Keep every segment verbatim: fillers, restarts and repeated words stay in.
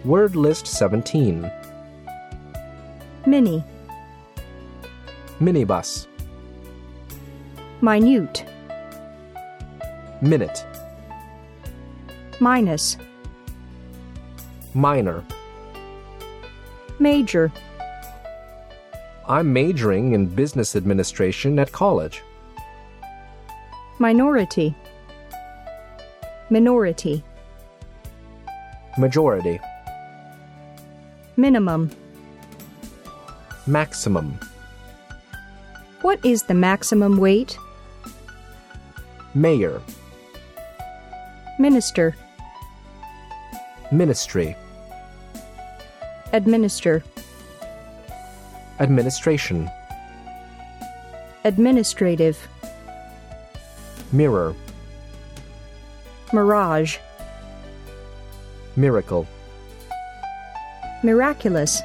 Word list seventeen. Mini. Minibus. Minute. Minute. Minus. Minor. Major. I'm majoring in business administration at college. Minority. Minority. Majority. Minimum. Maximum. What is the maximum weight? Mayor. Minister. Ministry. Administer. Administration. Administrative. Mirror. Mirage. Miracle. Miraculous.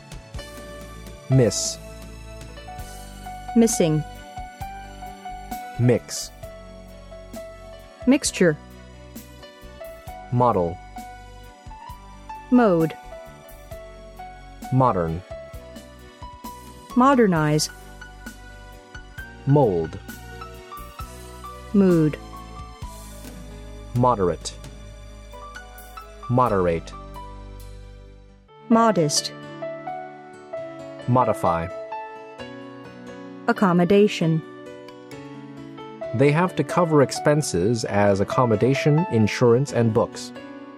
Miss. Missing. Mix. Mixture. Model. Mode. Modern. Modernize. Mold. Mood. Moderate. Moderate. Modest. Modify. Accommodation. They have to cover expenses as accommodation, insurance, and books.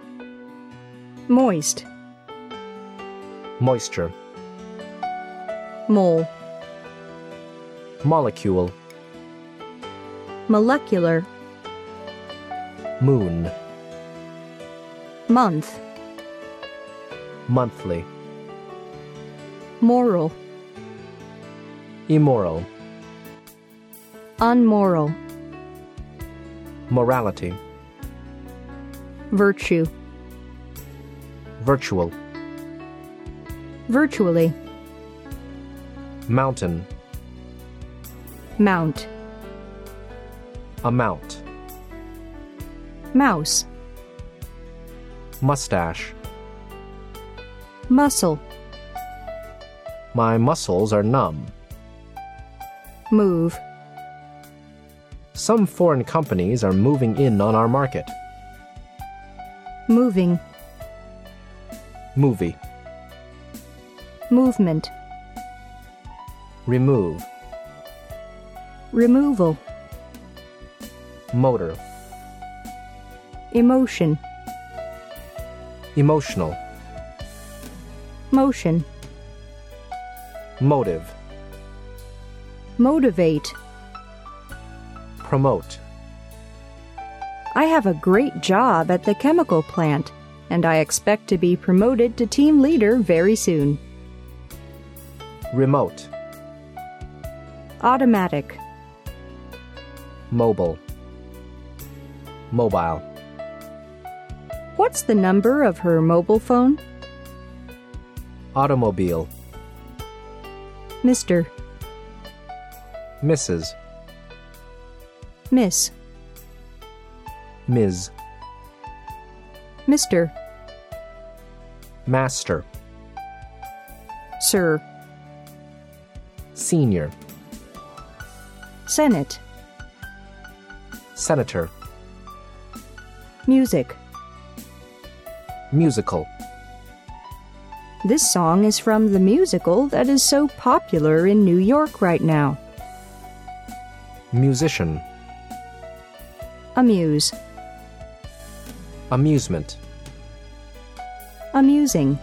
Moist. Moisture. Mole. Molecule. Molecular. Moon. Month. Monthly. Moral. Immoral. Unmoral. Morality. Virtue. Virtual. Virtually. Mountain. Mount. Amount. Mouse. Mustache. Muscle. My muscles are numb. Move. Some foreign companies are moving in on our market. Moving. Movie. Movement. Remove. Removal. Motor. Emotion. Emotional. Motion. Motive. Motivate. Promote. I have a great job at the chemical plant, and I expect to be promoted to team leader very soon. Remote. Automatic. Mobile. Mobile. What's the number of her mobile phone? Automobile. Mister. Missus Miss. Miz Mister. Master. Sir. Senior. Senate. Senator. Music. Musical. This song is from the musical that is so popular in New York right now. Musician. Amuse. Amusement. Amusing.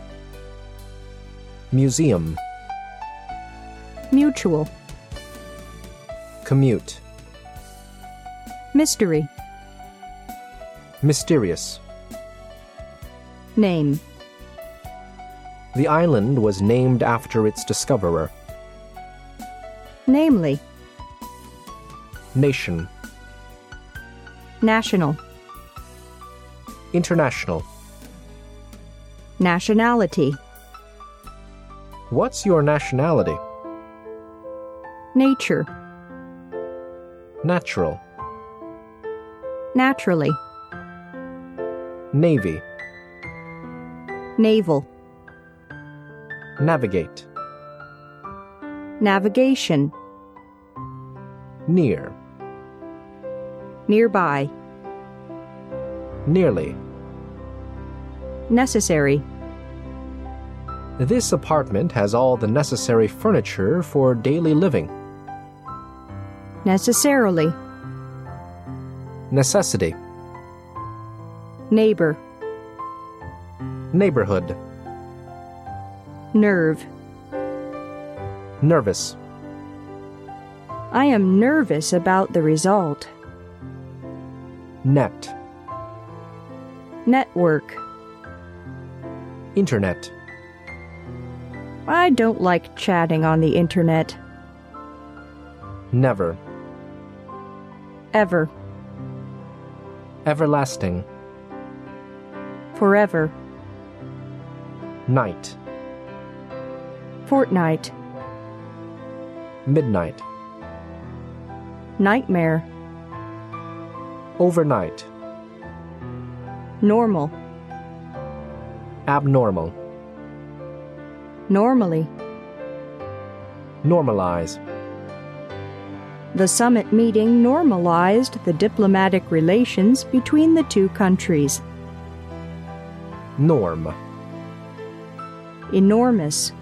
Museum. Mutual. Commute. Mystery. Mysterious. Name. The island was named after its discoverer. Namely. Nation. National. International. Nationality. What's your nationality? Nature. Natural. Naturally. Navy. Naval. Navigate. Navigation. Near. Nearby. Nearly. Necessary. This apartment has all the necessary furniture for daily living. Necessarily. Necessity. Neighbor. Neighborhood. Nerve. Nervous. I am nervous about the result. Net. Network. Internet. I don't like chatting on the internet. Never. Ever. Everlasting. Forever. Night. Fortnight. Midnight. Nightmare. Overnight. Normal. Abnormal. Normally. Normalize. The summit meeting normalized the diplomatic relations between the two countries. Norm. Enormous.